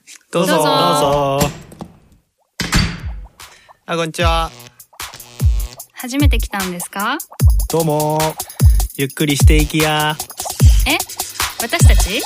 どうぞ。あ、こんにちは。 初めて来たんですか？ どうも。ゆっくりしていきや。 え？私たち？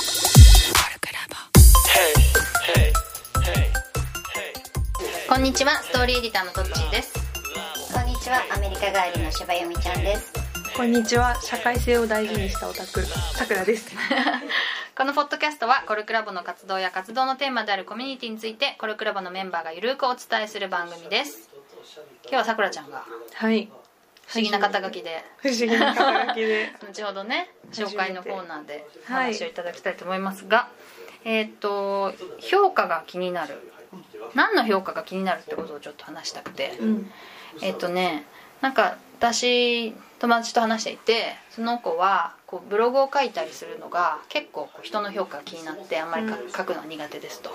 こんにちは、ストーリーエディターのトッチーです。 こんにちは、アメリカ帰りの柴由美ちゃんです。 こんにちは、社会性を大事にしたオタク、さくらです。 このポッドキャストはコルクラボの活動や活動のテーマであるコミュニティについてコルクラボのメンバーがゆるくお伝えする番組です。今日はさくらちゃんがはい、 不思議な肩書きで、 不思議な肩書きで後ほどね紹介のコーナーでお話をいただきたいと思いますが、評価が気になる、何の評価が気になるってことをちょっと話したくて、なんか私友達と話していて、その子はこうブログを書いたりするのが結構人の評価が気になってあんまり書くのは苦手ですと、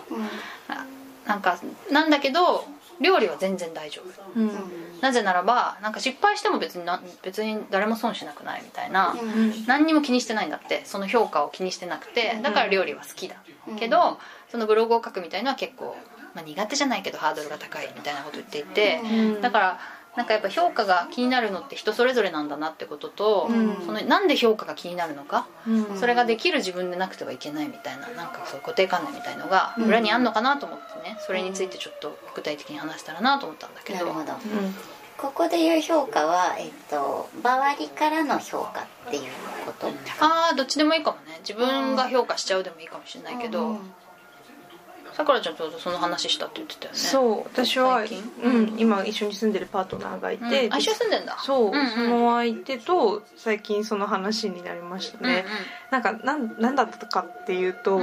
なんだけど料理は全然大丈夫、なぜならばなんか失敗しても別に誰も損しなくないみたいな、何にも気にしてないんだって、その評価を気にしてなくて、だから料理は好きだけど、そのブログを書くみたいのは結構、苦手じゃないけどハードルが高いみたいなこと言っていて、だからなんかやっぱ評価が気になるのって人それぞれなんだなってことと、そのなんで評価が気になるのか、それができる自分でなくてはいけないみたいな、なんかそういう固定観念みたいのが裏にあんのかなと思ってね、それについてちょっと具体的に話したらなと思ったんだけど。 なるほど、ここで言う評価は、周りからの評価っていうこと？ どっちでもいいかもね。自分が評価しちゃうでもいいかもしれないけど、さくらちゃんちょうどその話したって言ってたよね。 そう、私は、今一緒に住んでるパートナーがいて、 一緒に住んでんだ。 そう、その相手と最近その話になりましたね。なんかなんだったかっていうと、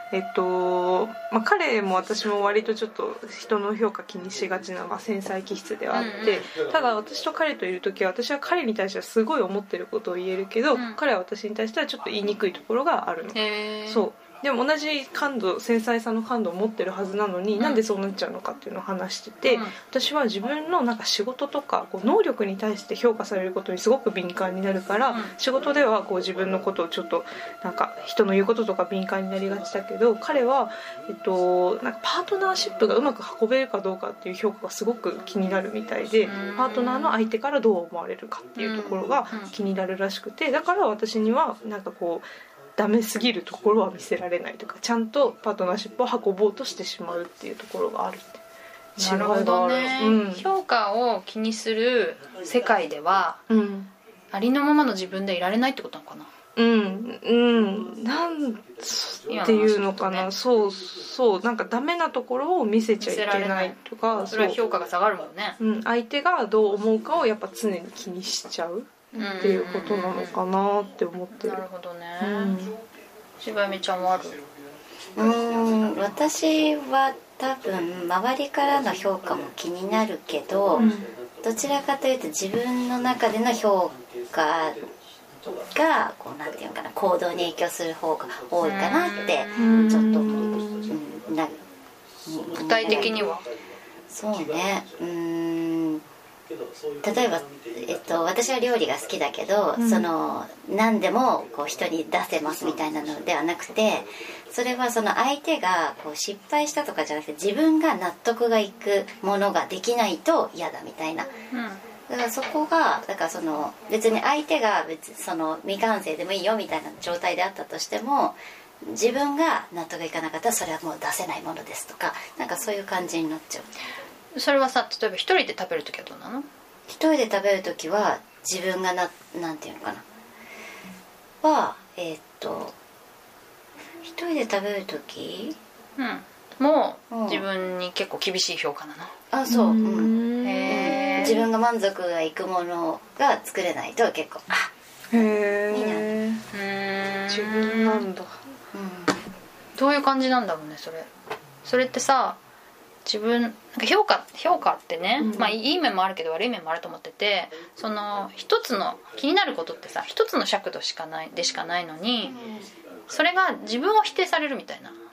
彼も私も割とちょっと人の評価気にしがちな、繊細気質ではあって、ただ私と彼といる時は私は彼に対してはすごい思ってることを言えるけど、彼は私に対してはちょっと言いにくいところがあるの。そうでも同じ繊細さの感度を持ってるはずなのに、なんでそうなっちゃうのかっていうのを話してて、私は自分のなんか仕事とか能力に対して評価されることにすごく敏感になるから、仕事では自分のことをちょっとなんか人の言うこととか敏感になりがちだけど、彼は、なんかパートナーシップがうまく運べるかどうかっていう評価がすごく気になるみたいで、パートナーの相手からどう思われるかっていうところが気になるらしくて、だから私にはなんかダメすぎるところは見せられないとか、ちゃんとパートナーシップを運ぼうとしてしまうっていうところがあるって。 なるほどね、評価を気にする世界では、ありのままの自分でいられないってことなのかな。 なんていうのかな、そうなんかダメなところを見せちゃいけないとか、 それは評価が下がるもんね。 相手がどう思うかをやっぱ常に気にしちゃうっていうことなのかなって思ってる。 なるほどね。柴美ちゃんはある？ 私は多分周りからの評価も気になるけど、どちらかというと自分の中での評価がなんていうのかな、行動に影響する方が多いかなってちょっと具体的には？ そうね、例えば、私は料理が好きだけど、何でも人に出せますみたいなのではなくて、それはその相手が失敗したとかじゃなくて、自分が納得がいくものができないと嫌だみたいな、だからそこが別に相手が未完成でもいいよみたいな状態であったとしても、自分が納得いかなかったらそれはもう出せないものですとか、なんかそういう感じになっちゃう。 それはさ、例えば一人で食べるときはどうなの？ 一人で食べるときは自分がなんていうのかなは一人で食べるとき、 もう自分に結構厳しい評価なの？ そう、自分が満足がいくものが作れないと結構になる。 自分なんだ。 どういう感じなんだろうね、それってさ、自分なんか評価ってね、いい面もあるけど悪い面もあると思ってて、その一つの気になることってさ、一つの尺度しかないのに、それが自分を否定されるみたいな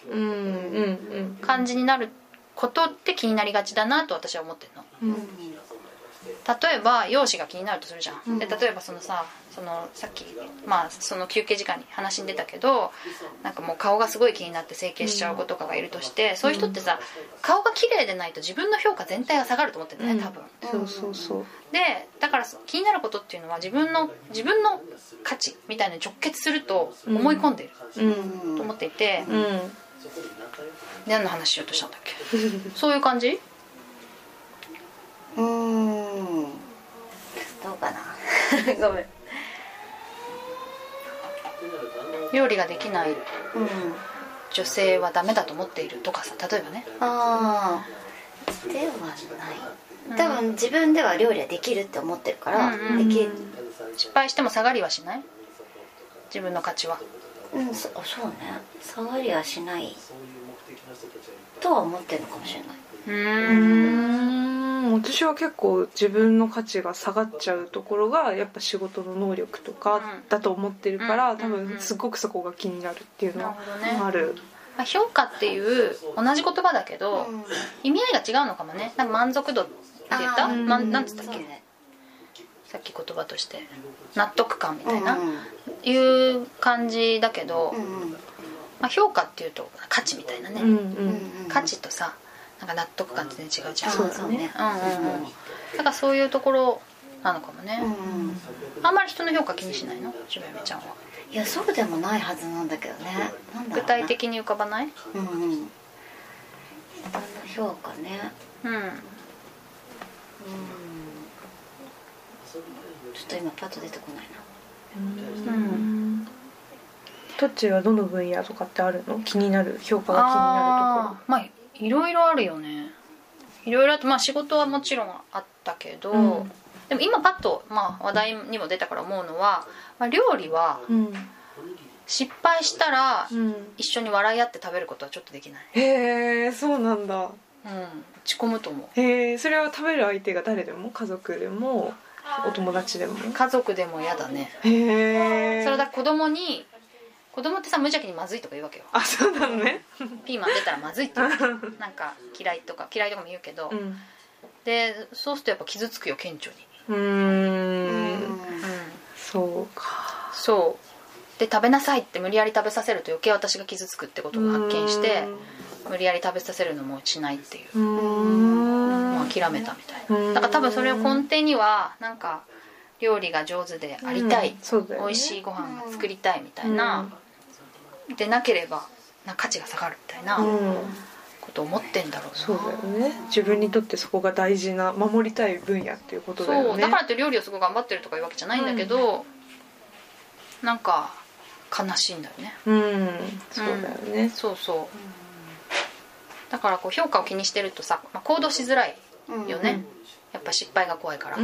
感じになることって気になりがちだなと私は思ってるの。 例えば容姿が気になるとするじゃん、で例えばそのさっき、その休憩時間に話に出たけど、なんかもう顔がすごい気になって整形しちゃう子とかがいるとして、そういう人ってさ、顔が綺麗でないと自分の評価全体が下がると思ってるんだね、多分。 そうでだから気になることっていうのは自分の価値みたいなのに直結すると思い込んでいる、と思っていて、何の話しようとしたんだっけそういう感じ？ どうかなごめん。 料理ができない女性はダメだと思っているとかさ、例えばね。 ああではない。多分自分では料理はできるって思ってるから、できる。 失敗しても下がりはしない？自分の価値は。 そうね。下がりはしないとは思ってるのかもしれない。 私は結構自分の価値が下がっちゃうところがやっぱ仕事の能力とかだと思ってるから、多分すごくそこが気になるっていうのはある。 評価っていう同じ言葉だけど、意味合いが違うのかもね。なんか満足度って言った？なんつったっけ？さっき言葉として納得感みたいな、いう感じだけど、評価っていうと価値みたいなね、価値とさなんか納得感って全然違うじゃん。 そうだね。 だからそういうところなのかもね。あんまり人の評価気にしないの？しばやめちゃんは。 いやそうでもないはずなんだけどね。 具体的に浮かばない？ 人の評価ね。ちょっと今パッと出てこないな。 トッチーはどの分野とかってあるの？気になる評価が気になるところ。 いろいろあるよね。いろいろあって、仕事はもちろんあったけど、でも今パッと、話題にも出たから思うのは、料理は失敗したら一緒に笑い合って食べることはちょっとできない。 へえ、そうなんだ。 落ち込むと思う。 へえ、それは食べる相手が誰でも？家族でもお友達でも？ 家族でも嫌だね。 へえ。 それだ子供ってさ無邪気にまずいとか言うわけよ。 あ、そうなのね。 ピーマン出たらまずいって言うなんか嫌いとかも言うけど、でそうするとやっぱ傷つくよ、顕著に。 そうか。 そうで食べなさいって無理やり食べさせると余計私が傷つくってことを発見して、無理やり食べさせるのもしないっていう、もう諦めたみたいな。だから多分それを根底にはなんか料理が上手でありたい、美味しいご飯が作りたいみたいな、でなければ価値が下がるみたいなことを思ってんだろうな。 そうだよね。自分にとってそこが大事な守りたい分野っていうことだよね。 そうだからって料理をすごい頑張ってるとかいうわけじゃないんだけど、なんか悲しいんだよね。 そうだよね。 そうだからこう評価を気にしてるとさ、行動しづらいよね、やっぱ失敗が怖いから、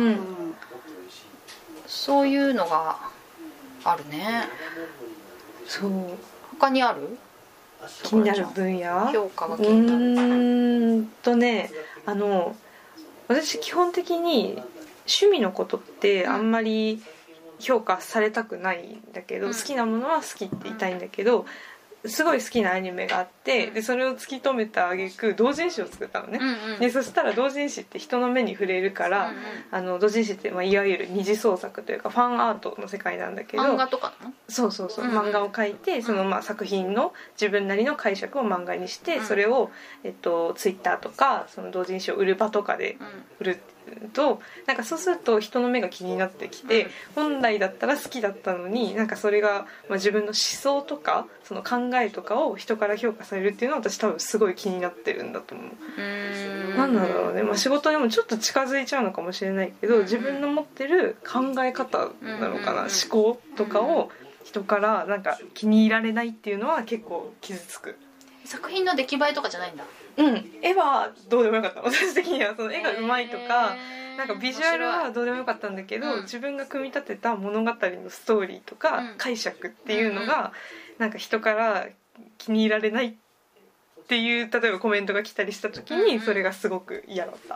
そういうのがあるね。 そう。 他にある？ 気になる分野？ 評価が気になる。 ね、私基本的に趣味のことってあんまり評価されたくないんだけど、好きなものは好きって言いたいんだけど、すごい好きなアニメがあって、でそれを突き止めた挙句同人誌を作ったのね、でそしたら同人誌って人の目に触れるから、同人誌っていわゆる二次創作というかファンアートの世界なんだけど、 漫画とかの？そう、 漫画を描いてその作品の自分なりの解釈を漫画にして、それを、ツイッターとかその同人誌を売る場とかで売ると、なんかそうすると人の目が気になってきて、本来だったら好きだったのになんかそれが、自分の思想とかその考えとかを人から評価されるっていうのは私多分すごい気になってるんだと思う。なんだろうね、仕事にもちょっと近づいちゃうのかもしれないけど、自分の持ってる考え方なのかな、思考とかを人からなんか気に入られないっていうのは結構傷つく。 作品の出来栄えとかじゃないんだ？ 絵はどうでもよかった。私的にはその絵がうまいとか、なんかビジュアルはどうでもよかったんだけど、自分が組み立てた物語のストーリーとか解釈っていうのがなんか人から気に入られないっていう例えばコメントが来たりした時にそれがすごく嫌だった。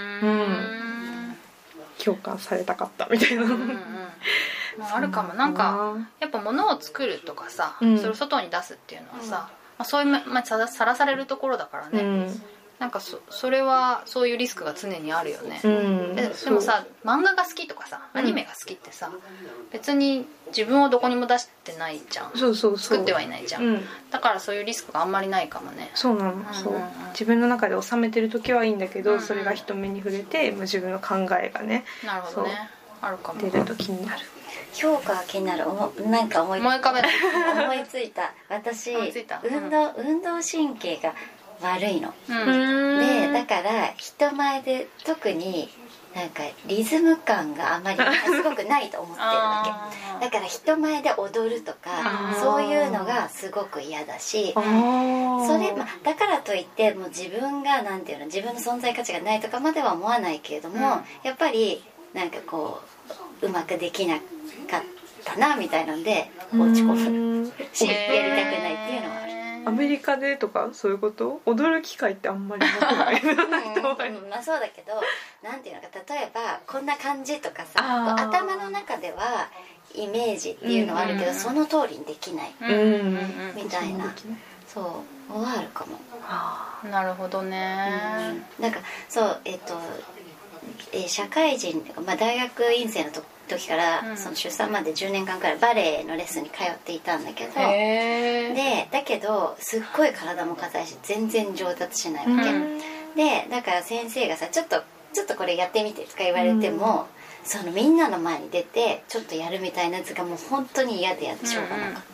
共感されたかったみたいな。 あるかも。なんかやっぱ物を作るとかさ、それを外に出すっていうのはさ、そういうさらされるところだからね、 なんかそれはそういうリスクが常にあるよね、でもさ漫画が好きとかさアニメが好きってさ、別に自分をどこにも出してないじゃん。作ってはいないじゃん、だからそういうリスクがあんまりないかもね。 そうなの、そう自分の中で収めてる時はいいんだけど、それが人目に触れて自分の考えがね、 なるほどね、あるかも。 出ると気になる。 評価が気になる。なんか思い浮かべない思いついた。私思いついた、 運動神経が悪いの、 でだから人前で特になんかリズム感があまりすごくないと思ってるわけだから人前で踊るとかそういうのがすごく嫌だし、だからといってもう自分がなんていうの、自分の存在価値がないとかまでは思わないけれども、やっぱりなんかこううまくできなかったなみたいなので落ち込むし、やりたくないっていうのはある。 アメリカでとかそういうこと？踊る機会ってあんまりなくない？ まあそうだけど、なんていうのか、例えばこんな感じとかさ、頭の中ではイメージっていうのはあるけど、その通りにできないみたいな、そうはあるかも。 なるほどね。 なんかそう社会人、大学院生の時から、その出産まで10年間くらいバレエのレッスンに通っていたんだけど、だけどすっごい体も硬いし全然上達しないわけ、でだから先生がさちょっとこれやってみてとか言われても、そのみんなの前に出てちょっとやるみたいなやつがもう本当に嫌でやってしょうがなかった、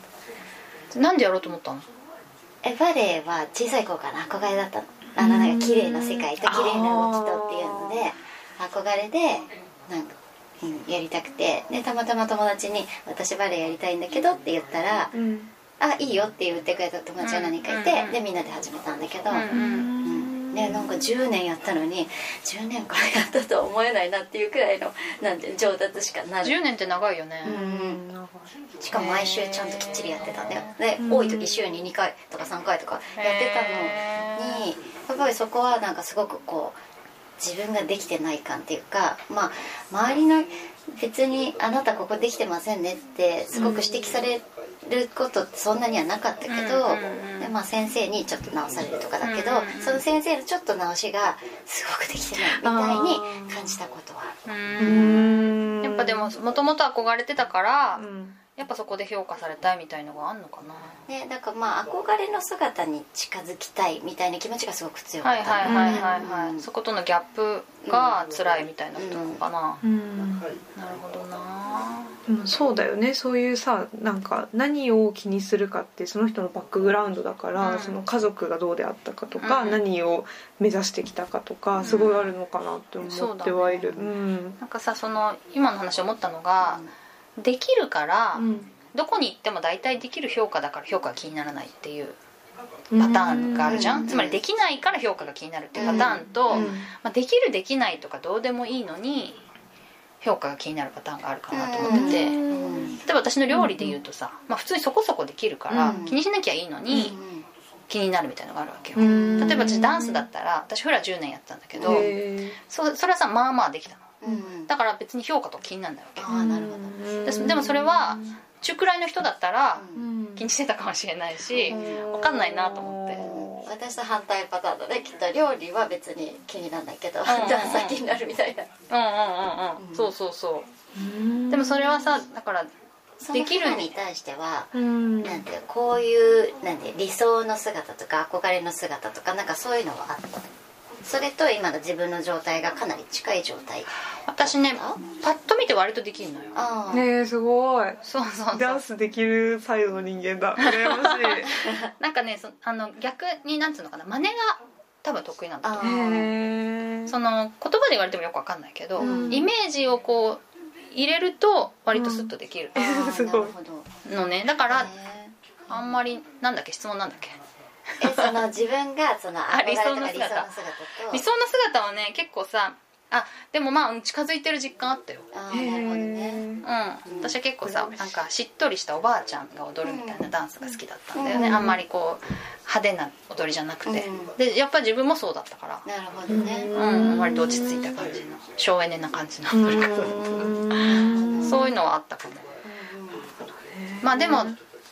なんでやろうと思ったの？ バレエは小さい頃から憧れだったの。なんか綺麗な世界と綺麗な動きとっていうので憧れでなんか、やりたくて、でたまたま友達に「私バレエやりたいんだけど」って言ったら「あいいよ」って言ってくれた友達が何人かいて、でみんなで始めたんだけど、でなんか10年やったのに10年間やったとは思えないなっていうくらいのなんて上達しかない。 10年って長いよね。 しかも毎週ちゃんときっちりやってたんだよ。で多い時週に2回とか3回とかやってたのに、やっぱりそこはなんかすごくこう自分ができてない感っていうか、周りの別にあなたここできてませんねってすごく指摘されることってそんなにはなかったけど、で先生にちょっと直されるとかだけど、その先生のちょっと直しがすごくできてないみたいに感じたことはある。 やっぱでももともと憧れてたから、やっぱそこで評価されたいみたいのがあんのかな。 ね、だから憧れの姿に近づきたいみたいな気持ちがすごく強かった。 そことのギャップが辛いみたいなことなのかな。なるほどな。 でもそうだよね。そういうさ、なんか何を気にするかってその人のバックグラウンドだから、その家族がどうであったかとか、何を目指してきたかとか、すごいあるのかなって思ってはいる。 なんかさ、その今の話思ったのが、できるから、どこに行っても大体できる評価だから評価が気にならないっていうパターンがあるじゃん。つまりできないから評価が気になるっていうパターンと、できるできないとかどうでもいいのに評価が気になるパターンがあるかなと思ってて、例えば私の料理で言うとさ、普通にそこそこできるから気にしなきゃいいのに気になるみたいなのがあるわけよ。例えば私ダンスだったら、私フラ10年やってたんだけど、それはさまあまあできたの。だから別に評価とか気にならないわけ。 なるほど。 でもそれは中くらいの人だったら気にしてたかもしれないし、分かんないなと思って。 私と反対パターンだね。きっと料理は別に気にならないけど、ダンスは気になるみたいな。 そうそうそう。でもそれはさ、だからできるに対しては、なんてこういうなんて理想の姿とか憧れの姿とかなんかそういうのはあった。それと今の自分の状態がかなり近い状態。 私ね、パッと見て割とできるのよ。 ねえ、すごい。 そうダンスできるサイドの人間だ。羨ましい。 なんかね、逆になんつうのかな、真似が多分得意なんだと思う。その言葉で言われてもよく分かんないけど、イメージをこう入れると割とスッとできるのね。だからあんまりなんだっけ、質問なんだっけ。 その自分がその理想の姿はね、結構さ、でも近づいてる実感あったよ。 なるほどね。 私は結構さ、なんかしっとりしたおばあちゃんが踊るみたいなダンスが好きだったんだよね。あんまりこう派手な踊りじゃなくて、でやっぱり自分もそうだったから。 なるほどね。 割と落ち着いた感じの省エネな感じの踊り方だった。そういうのはあったかも。でも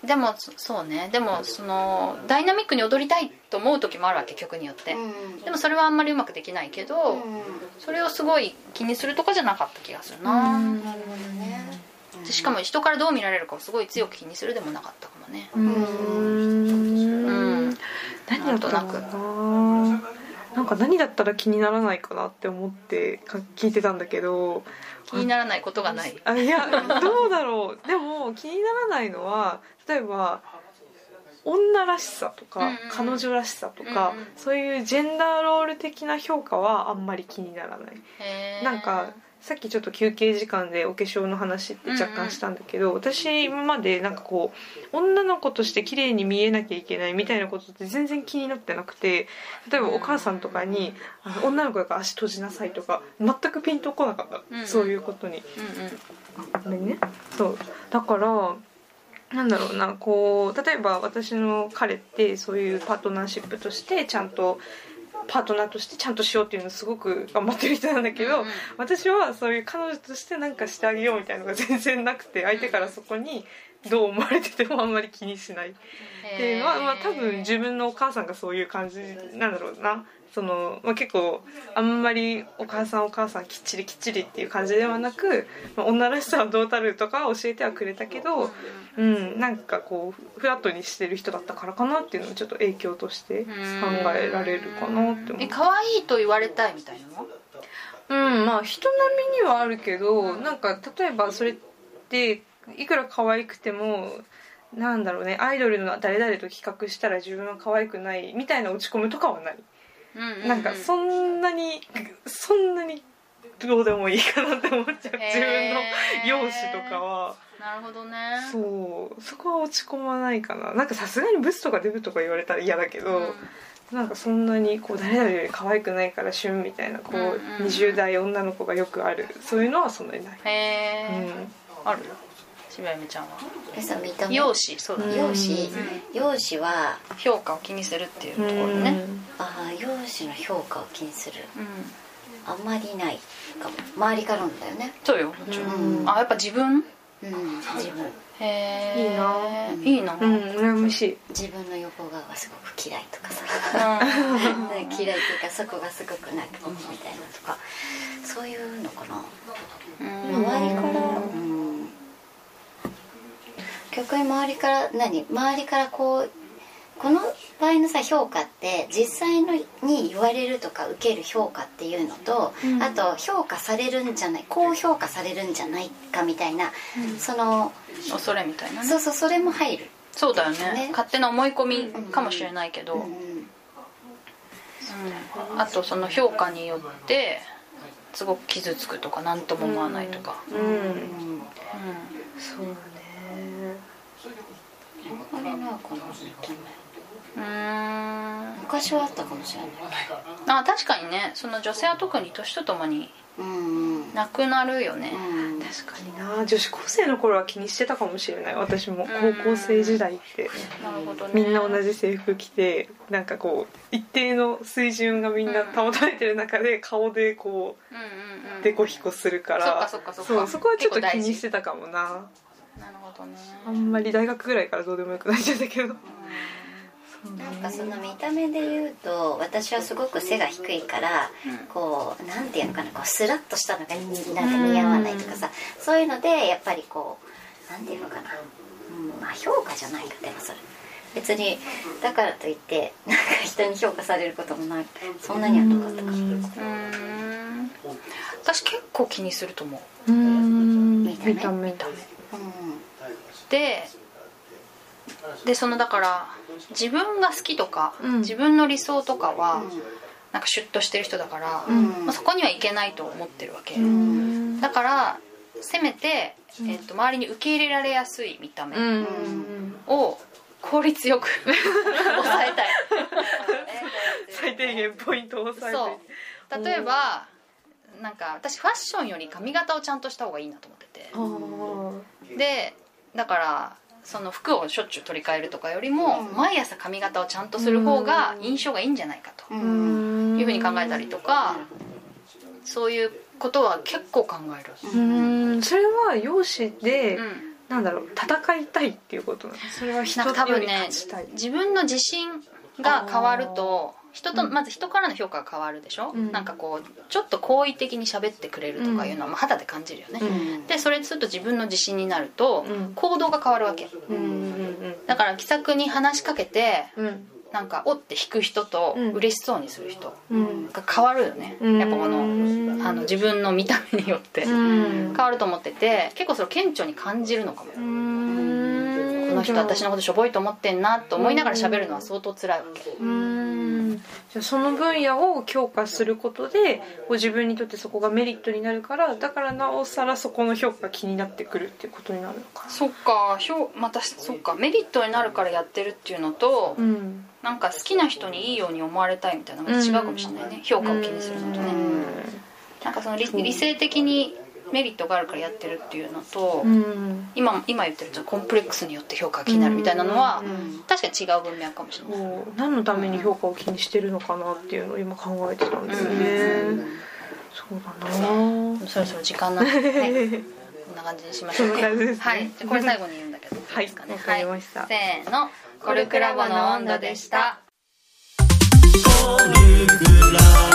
でもそうね、でもそのダイナミックに踊りたいと思う時もあるわけ、曲によって、でもそれはあんまりうまくできないけど、それをすごい気にするとかじゃなかった気がするな。 なるほどね。 でしかも人からどう見られるかをすごい強く気にするでもなかったかもね。 何だったかな、なんか何だったら気にならないかなって思って聞いてたんだけど、 気にならないことがない。 いやどうだろう。でも気にならないのは、例えば女らしさとか、彼女らしさとか、そういうジェンダーロール的な評価はあんまり気にならない。なんかさっきちょっと休憩時間でお化粧の話って若干したんだけど、私今までなんかこう女の子として綺麗に見えなきゃいけないみたいなことって全然気になってなくて、例えばお母さんとかに女の子だから足閉じなさいとか全くピンとこなかった、そういうことに。ごめんね。そうだからなんだろうな、こう例えば私の彼ってそういうパートナーシップとしてちゃんとパートナーとしてちゃんとしようっていうのすごく頑張ってる人なんだけど、私はそういう彼女として何かしてあげようみたいなのが全然なくて、相手からそこにどう思われててもあんまり気にしないっていうのは、多分自分のお母さんがそういう感じなんだろうな。その結構あんまりお母さんきっちりっていう感じではなく、女らしさはどうたるとか教えてはくれたけど、なんかこうフラットにしてる人だったからかなっていうのをちょっと影響として考えられるかなって思う。 可愛いと言われたいみたいなの？ まあ人並みにはあるけど、なんか例えばそれっていくら可愛くてもなんだろうね、アイドルの誰々と比較したら自分は可愛くないみたいな落ち込むとかはない。なんかそんなにどうでもいいかなって思っちゃう、自分の容姿とかは。 なるほどね。 そこは落ち込まないかな。なんかさすがにブスとかデブとか言われたら嫌だけど、なんかそんなにこう誰々より可愛くないから旬みたいな、こう20代女の子がよくあるそういうのはそんなにない。 ある？柴弓ちゃんは見た目容姿、そうだね、 容姿は評価を気にするっていうところね。 容姿の評価を気にする、あんまりないかも。周りからなんだよね。 そうよ、もちろん。やっぱ自分？ 自分。 いいな。 羨ましい。 自分の横顔がすごく嫌いとかさ嫌いというかそこがすごくなんかみたいなとか、そういうのかな。周りから逆に周りからこの場合のさ評価って実際に言われるとか受ける評価っていうのと、あと評価されるんじゃない、高評価されるんじゃないかみたいな、その恐れみたいなね。 そうそれも入る。 そうだよね。勝手な思い込みかもしれないけど、あとその評価によってすごく傷つくとか何とも思わないとか。 そうね。 あれなのかな。昔はあったかもしれない。 確かにね、その女性は特に年とともになくなるよね。 確かにな。女子高生の頃は気にしてたかもしれない。私も高校生時代って、 なるほどね、 みんな同じ制服着てなんかこう一定の水準がみんな保たれてる中で顔でこうデコヒコするから、そこはちょっと気にしてたかもな。 なるほどね。 あんまり大学ぐらいからどうでもよくなっちゃったけど、 なんかその見た目で言うと私はすごく背が低いから、こうなんていうのかな、こうスラッとしたのがなんか似合わないとかさ、そういうのでやっぱりこうなんていうのかな、評価じゃないか。でもそれ別にだからといってなんか人に評価されることもない、そんなにはなかったから。 私結構気にすると思う。見た目でそのだから自分が好きとか、自分の理想とかは、なんかシュッとしてる人だから、そこにはいけないと思ってるわけ。だからせめて、周りに受け入れられやすい見た目を効率よく抑えたい最低限ポイントを抑えて。 そう例えばなんか私ファッションより髪型をちゃんとした方がいいなと思ってて、でだからその服をしょっちゅう取り替えるとかよりも、毎朝髪型をちゃんとする方が印象がいいんじゃないかというふうに考えたりとか、そういうことは結構考える。 それは容姿で、 なんだろう、戦いたいっていうことなの？それは人より勝ちたい。 自分の自信が変わると人と、まず人からの評価が変わるでしょ、なんかこうちょっと好意的に喋ってくれるとかいうのは肌で感じるよね、でそれすると自分の自信になると行動が変わるわけ、だから気さくに話しかけて、なんかおって引く人と嬉しそうにする人が変わるよね、やっぱこの自分の見た目によって変わると思ってて、結構それを顕著に感じるのかも。この人私のことしょぼいと思ってんなと思いながら喋るのは相当辛いわけ。 じゃあその分野を強化することで自分にとってそこがメリットになるから、だからなおさらそこの評価が気になってくるっていうことになるのかな。 そっか、またそっか、メリットになるからやってるっていうのと、なんか好きな人にいいように思われたいみたいなのが違うかもしれないね、評価を気にするのとね。なんかその理性的にメリットがあるからやってるっていうのと、今言ってるコンプレックスによって評価が気になるみたいなのは、確かに違う文脈かもしれない。 何のために評価を気にしてるのかなっていうのを今考えてたんですよね。そうだな。 そろそろ時間なんでね。こんな感じにしましょうか。はい。これ最後に言うんだけど。 はい。わかりました。 せーの、コルクラボの温度でした。コルクラ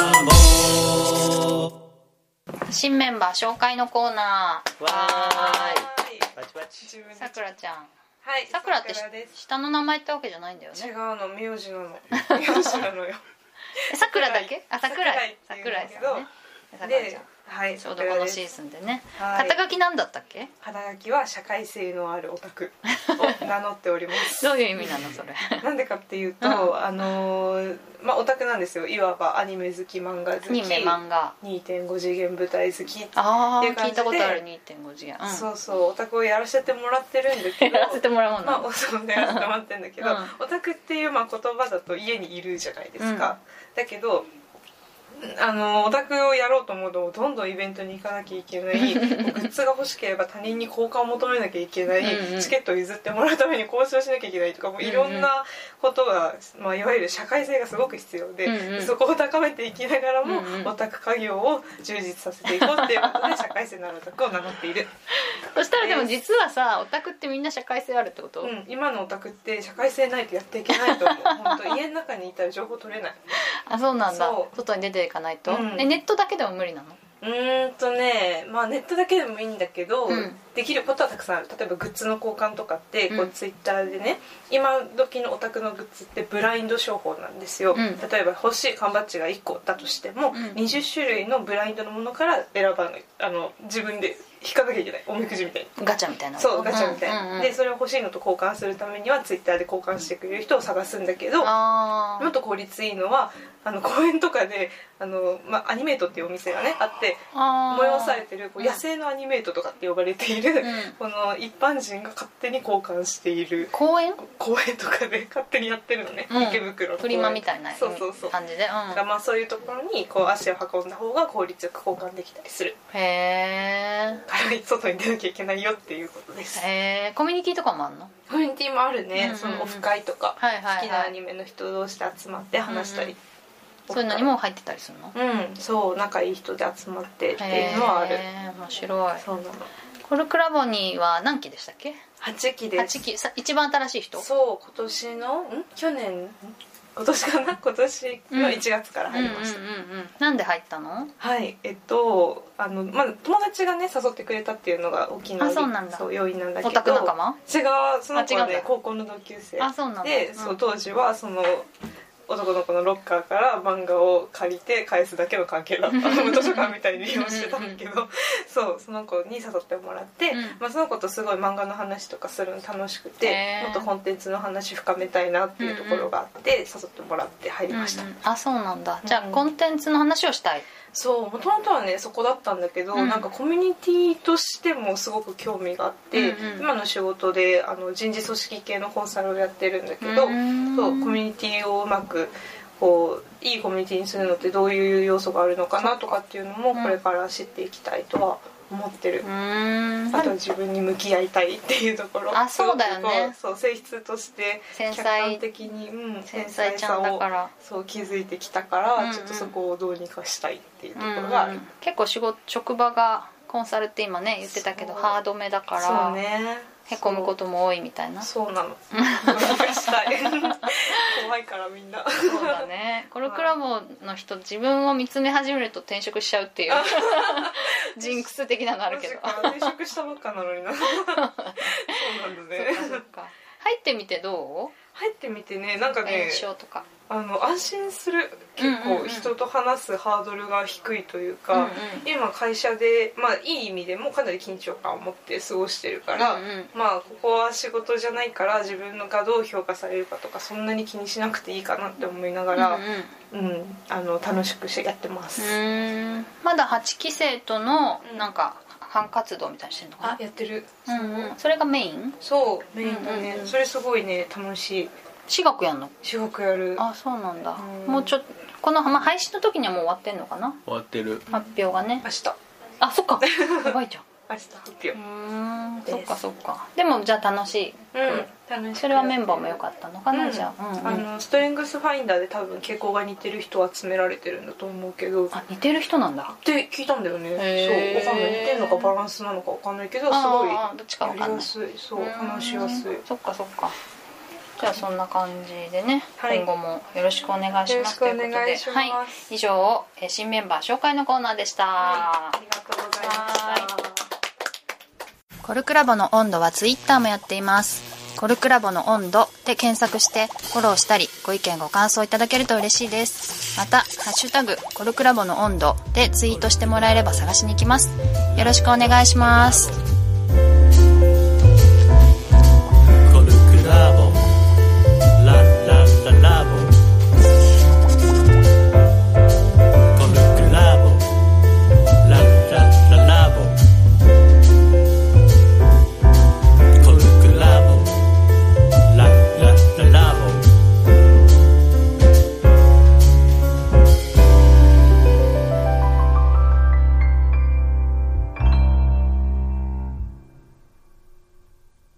ボ。新メンバー紹介のコーナー。わーい。さくらちゃん。 はい。 さくらって下の名前ってわけじゃないんだよね。 違うの、名字なの。名字なのよ。 さくらだけ？あ、さくらいさんね。 で、はい、 ちょうどこのシーズンでね。肩書きなんだったっけ？ 肩書きは社会性のあるオタクを名乗っております。 どういう意味なのそれ？ なんでかっていうと、まあオタクなんですよ。いわばアニメ好き、漫画好き、 漫画 2.5 次元舞台好きっていう感じで、 聞いたことある 2.5 次元、 そうそうオタクをやらせてもらってるんだけど、 やらせてもらうもんなの。 まあそうやらせてもらってるんだけど、オタクっていう言葉だと家にいるじゃないですか。だけどオタクをやろうと思うとどんどんイベントに行かなきゃいけないグッズが欲しければ他人に交換を求めなきゃいけないチケットを譲ってもらうために交渉しなきゃいけないとか、もういろんなことが、まあ、いわゆる社会性がすごく必要で、そこを高めていきながらもオタク家業を充実させていこうっていうことで社会性のあるオタクを名乗っている。 そしたらでも実はさ、オタクってみんな社会性あるってこと？ 今のオタクって社会性ないとやっていけないと思う。本当家の中にいたら情報取れない。 あ、そうなんだ。外に出ていかないと、ネットだけでも無理なの？ まあネットだけでもいいんだけど、できることはたくさんある。例えばグッズの交換とかってこうツイッターでね、今時のオタクのグッズってブラインド商法なんですよ。例えば欲しい缶バッジが1個だとしても、20種類のブラインドのものから選ばない、自分で引かなきゃいけない、おみくじみたいにガチャみたいな。 そうガチャみたいな、でそれを欲しいのと交換するためにはツイッターで交換してくれる人を探すんだけど、もっと効率いいのは公園とかでアニメートっていうお店がねあって、催されてる野生のアニメートとかって呼ばれている、この一般人が勝手に交換している公園とかで勝手にやってるのね、池袋のフリマみたいな感じで、 まあそういうところにこう足を運んだ方が効率よく交換できたりする。 へえ。 から外に出なきゃいけないよっていうことです。 コミュニティとかもあるの？ コミュニティもあるね。そのオフ会とか、好きなアニメの人同士で集まって話したり、 そういうのにも入ってたりするの？ そう仲いい人で集まってっていうのはある。 面白い。 そうなの。 コルクラボには何期でしたっけ ？8期です。 8期、一番新しい人？ そう、今年の今年かな、今年の1月から入りました。 なんで入ったの？ はい、まず友達がね誘ってくれたっていうのが大きな要因なんだけど、 オタク仲間？ 違う、その子はね高校の同級生で、当時はその男の子のロッカーから漫画を借りて返すだけの関係だった図書館みたいに利用してたんだけどそうその子に誘ってもらって、その子とすごい漫画の話とかするの楽しくて、もっとコンテンツの話深めたいなっていうところがあって誘ってもらって入りました。 あ、そうなんだ。じゃあコンテンツの話をしたい。 そう、もともとはねそこだったんだけど、なんかコミュニティとしてもすごく興味があって、今の仕事で人事組織系のコンサルをやってるんだけど、そうコミュニティをうまくこういいコミュニティにするのってどういう要素があるのかなとかっていうのもこれから知っていきたいとは思ってる。あとは自分に向き合いたいっていうところ。 あ、そうだよね。 そう性質として客観的に繊細さをそう気づいてきたから、ちょっとそこをどうにかしたいっていうところがある。 結構職場がコンサルって今ね言ってたけどハードめだから、 そうね、 へこむことも多いみたいな。 そうなの。どうにかしたい。怖いからみんな。 そうだね。コルクラボの人、自分を見つめ始めると転職しちゃうっていうジンクス的なのあるけど。 転職したばっかなのにな。そうなんだね。 そっか。入ってみてどう？ 入ってみてね、なんかね、 印象とか。 安心する。結構人と話すハードルが低いというか、今会社で、まあいい意味でもかなり緊張感を持って過ごしてるから、まあここは仕事じゃないから自分がどう評価されるかとかそんなに気にしなくていいかなって思いながら、楽しくやってます。 まだ8期生とのなんか班活動みたいにしてるのかな。 やってる。 それがメイン？ そうメインだね。それすごいね楽しい。 私学やんの？ 私学やる。 あ、そうなんだ。もうちょっとこの配信の時にはもう終わってんのかな？ 終わってる。 発表がね。 明日。 あ、そっか。やばいじゃん。 明日発表。 そっかそっか。でもじゃあ楽しい。 楽しい。 それはメンバーも良かったのかな、じゃあ。 ストレングスファインダーで多分傾向が似てる人は集められてるんだと思うけど。 あ、似てる人なんだ。 って聞いたんだよね。そう、わかんない。似てるのかバランスなのかわかんないけど、すごいどっちかわかんない。 やりやすい。そう、話しやすい。 そっかそっか。じゃあそんな感じでね、今後もよろしくお願いしますということで、以上新メンバー紹介のコーナーでした。 ありがとうございました。 コルクラボの温度はツイッターもやっています。コルクラボの温度で検索してフォローしたりご意見ご感想いただけると嬉しいです。またハッシュタグコルクラボの温度でツイートしてもらえれば探しに行きます。よろしくお願いします。